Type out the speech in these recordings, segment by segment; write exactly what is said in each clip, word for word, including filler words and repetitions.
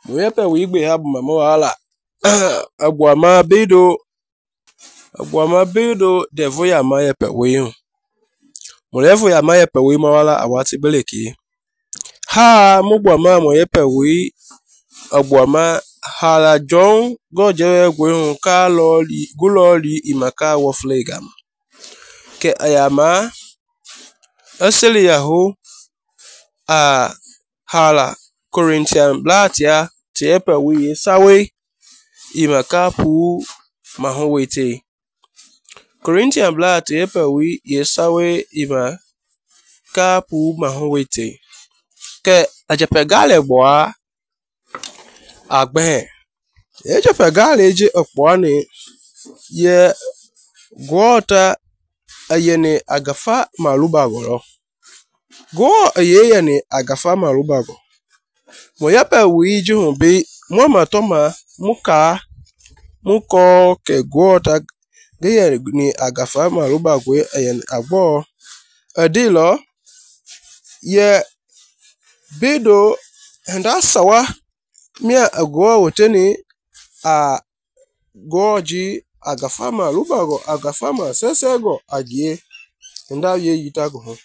Muyepe wigbe habu mama wala agwama bido agwama bido devo ya mayepe wiyu mulevo ya mayepe wi mawala awati beleki ha mugwama muyepe wi agwama hala john goje gwehun ka loli guloli imaka woflegam ke ayama asili yahu a hala Corinthian blatia tiepe wi sawe imaka pu mahowete Corinthian blat tiepe wi yesawe imaka pu mahowete ke ajepe gale boa agbe ejepe gale je okponi ye gwota ayene agafa malubagoro go ayene agafa malubago moyepe wi jihun bi mo ma to ma muka muko ke gwota geye ni agafa malubagwe ayen agbo adilo ye bido handa sawa mia agwo woteni a goji agafa malubago agafa ma sesego agie handa ye yitago ho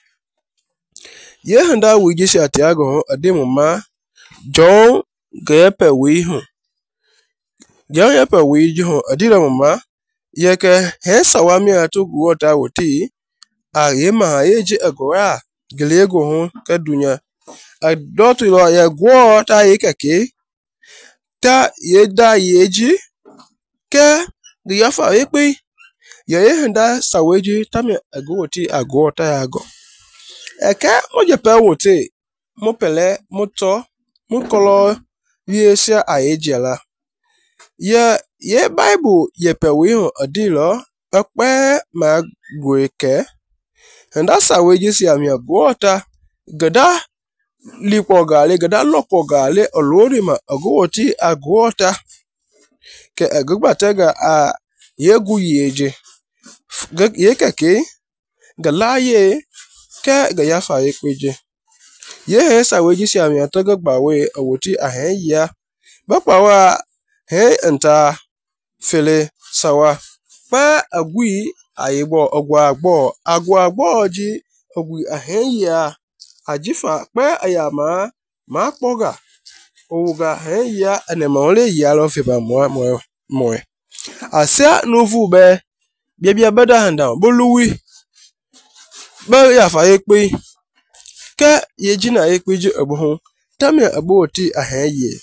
ye handa wiji shatiago ho ademuma John gepe wi hu John yepe wi ju hu adira mama yeke he sawami atu gwota woti a yema yeje agora gelego hu kadunya adotu lo ye gwota yekeke ta yeda yeji ke giyafa yepe ye handa saweji tami agwoti agwota yago eke moje pe wote mo pele moto mukolo yesha ayejela ye ye bible ye pe wi ho adilo akpe ma gweke handa saweji si ami agwota gada lipo gale gada loko gale olori ma agwoti agwota ke agbatega a yegu yeje ye keke galaye ke ga yafa yepeje ye he saweji si ami ataga gbawe awoti ahen ya bapa wa he enta fele sawa pa agui ayebo ogwa agbo agwa agbo ji ogwi ahen ya ajifa pa ayama ma poga owuga hen ya anema ole ya lo fe ba mo mo mo asia novu be bia bia beda handa boluwi ba ya fa yepe ke yejina yepeje obohun tami aboti ahenye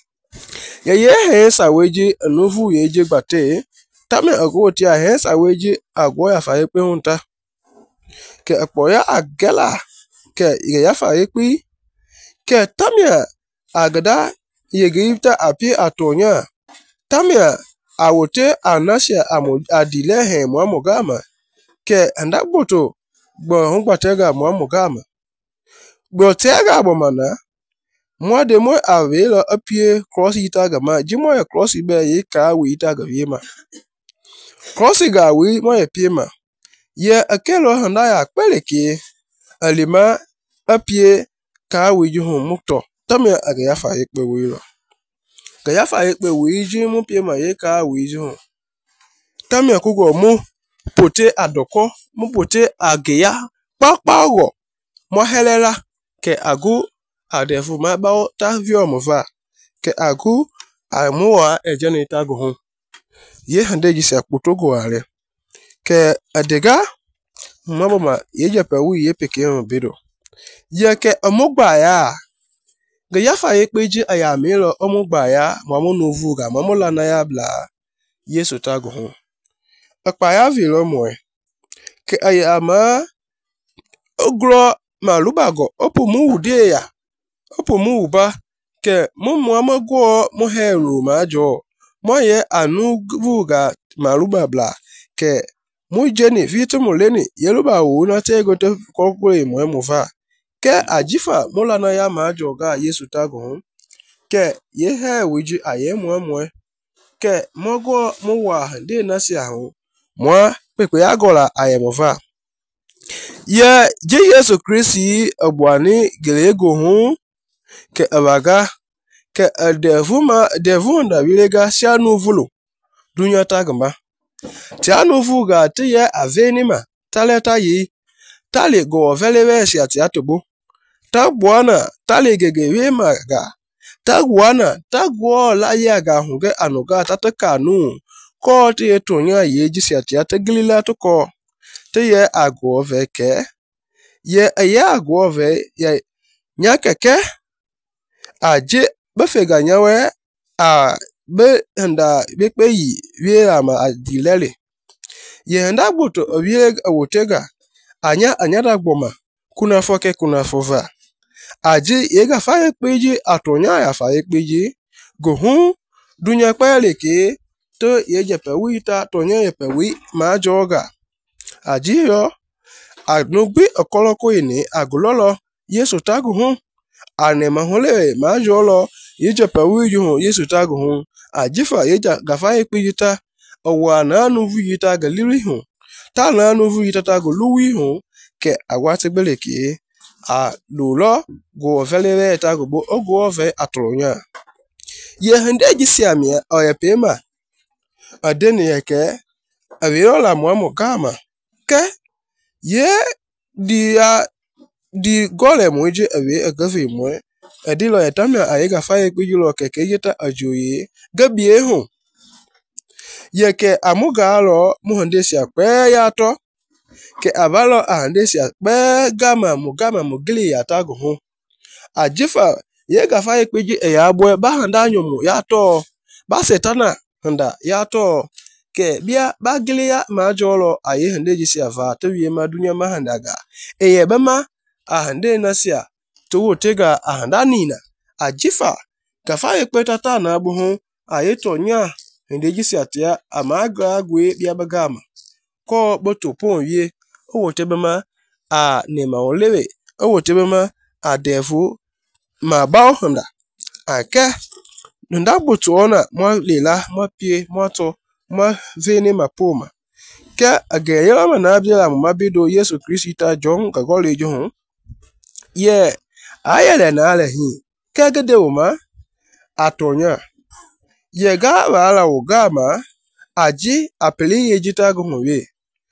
ye ye he saweji anovu yeje gbate tami agoti ahen saweji agwo ya fa yepe hunta ke apoya agela ke ye ya fa yepe ke tami agada yegita api atonya tami awote anasia amo adile he mo amogama ke andagboto gbo hun gbatega mo amogama Botega bomana mwade mo avelo apie cross itaga ma jimo ya cross ibe ye ka wi itaga yema cross ga wi mo ye piema ye akelo handa ya peleke alima apie ka wi ju hu mukto tame aga ya fa ekpe wi lo ga ya fa ekpe wi ji mu piema ye ka wi ju tame kugo mu pote adoko mu pote ageya papago mo helela ke agu adefu ma ba ta vio mo va ke agu amuwa ejenita go hu ye hande ji se potogo are ke adega maboma ye je pe wi ye peke on bido ye ke omugba ya ge ya fa ye peji aya mi lo omugba ya mo mo novu ga mo mo la na ya bla yesu ta go hu apa ya vi lo mo ke aya ma ogro malubago opu mu ude ya opu mu uba ke mu mu amagwo mu heru majo mo ye anu vuga maluba bla ke mu jeni vitamu leni yeluba wu na tego te kokwe mo mu va ke ajifa mula na ya majo ga yesu tago ke ye he wiji aye mo mo ke mogo mu wa de na si ahun mo pepe agola aye mo va ye je Yesu Kristi obwani gelego hu ke abaga ke devuma devunda wilega sianu vulu dunya tagma tianu vuga tiye avenima taleta yi tali go velewe siati atubu tagbuana tali gege wemaga tagwana tagwo la yaga hunge anuga tatakanu ko tiye tonya yeji siati atagilila tuko tiye agwo veke ye aya agwo ve ye nyakeke aje befega nyawe a be handa bekpe yi wiera ma adilele ye handa gboto owie awotega anya anya dagboma kuna foke kuna fova aje yega faye peji atonya ya faye peji gohun dunya pele ke to yeje pewita tonya ye pewi ma joga aje yo anugbi okoloko ini agulolo yesu taguhun anema hole ma jolo yeje pewi ju yesu taguhun ajifa yeja gafa ekpijita owa na anu vuyita galiri hun ta na anu vuyita ta go luwi hun ke agwati beleke a lulo go velere ta go bo ogo ove atolonya ye hande jisiamia oya pema adeni yake aviola mwamo kama ke ye dia di gole moje awe agafe mo adilo etamia ayega fa ekpijulo keke yeta ajoye gabie hun yeke amuga alo muhandesi akpe yato ke abalo ahandesi akpe gama mugama mugili yatago hun ajifa yega fa ekpiji eyabwe ba handa nyomu yato ba setana handa yato ke bia ba gili ya ma jolo aye hande jisi ava tewiye ma dunya ma handaga eye bema ahande nasia to tega ahanda nina ajifa gafa ekpetata na abuhun aye tonya hande jisi atia amaga agwe bia bagama ko boto pon ye owotebema a nema olewe owotebema a devu ma bao handa ake nda boto ona mo lela mo pie mo to mo veni mapoma ke ageyela mana abia mu mabido Yesu Krista John gagole johun ye ayele na alehi kegede uma atonya ye ga wala ugama aji apeli yejita gunwe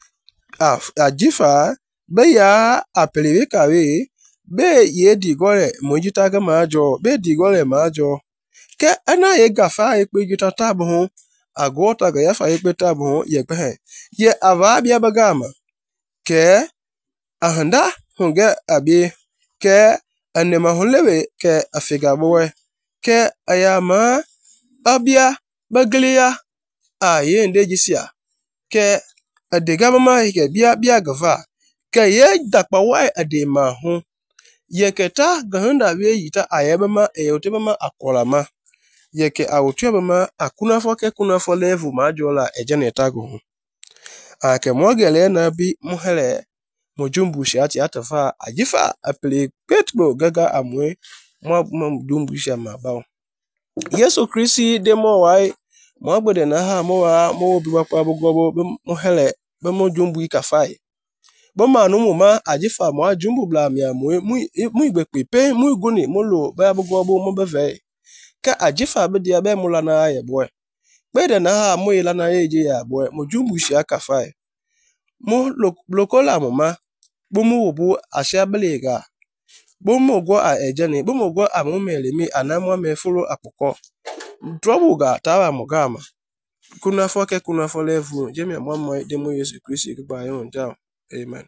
ajifa be ya apeli wekawe be ye digole mojita ga majo be digole majo ke ana ye gafa ekpejita tabu agota ga yafa ekpeta bu ye pe ye ava bia bagama ke ahanda hunge abi ke anema hunlewe ke afiga bowe ke ayama abia baglia aye ndejisia ke adega mama ke bia bia gava ke ye dakpa wa adema hu ye keta gahunda we yita ayebema eyotebema akolama ye ke awotebema akuna foke kuna fo level ma jola ejenetago hu ake mogele na bi muhele mojumbushi ati atafa ajifa apele petbo gaga amwe mo mojumbushi amabao Yesu Kristi demo wai mo gbede na ha mo wa mo biwa pa bugobo muhele be mojumbu ikafai bo manu mo ma ajifa mo ajumbu bla mi amwe mu igbepe pe mu iguni mo lo ba bugobo mo beve ka ajifa be dia be mulana ye boy gbede na ha mo ilana yeje ya boy mojumbushi akafai mo lokola mo ma bomu bu ashabelega bomu go a ejeni bomu go amumele mi anamwa me fulu akoko drobuga tawa mugama kuna foke kuna folevu jemi amwa demo Yesu Kristo gba yon down amen.